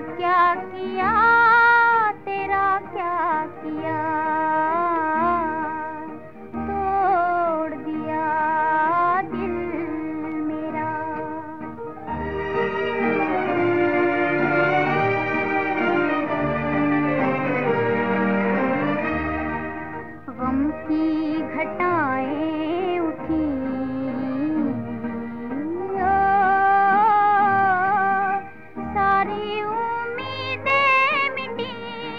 क्या किया तेरा क्या किया, तोड़ दिया दिल मेरा। गम की घटाएं उठी, सारी उम्मीदें मिटी,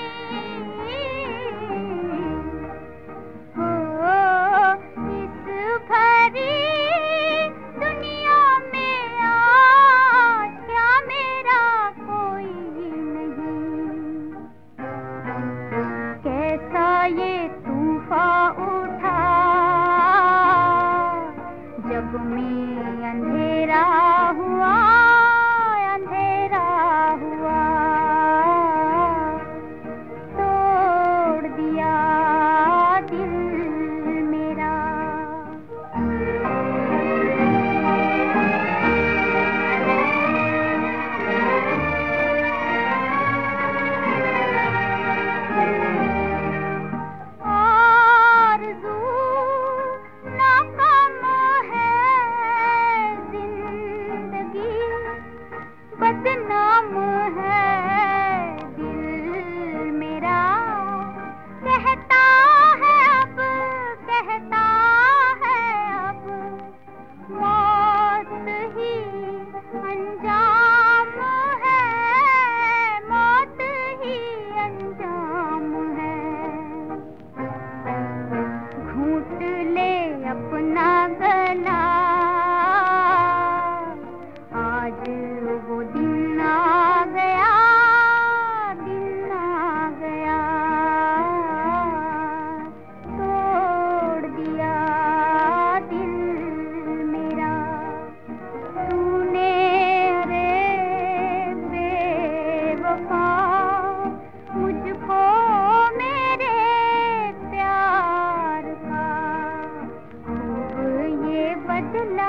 इस भरी दुनिया में आज क्या मेरा कोई नहीं। कैसा ये तूफान उठा जग में अंधेरा हुआ, अंधेरा हुआ, तोड़ दिया दिल मेरा। आरज़ू नाकाम है जिंदगी, बदनाम है दिल मेरा। कहता है अब, कहता है अब, मौत ही अंजाम है, मौत ही अंजाम है। घूंट ले अपना गला, आज वो दिन आ गया, दिन आ गया, तोड़ दिया दिल मेरा। तूने रे बेवफा मुझको मेरे प्यार का खूब ये बदला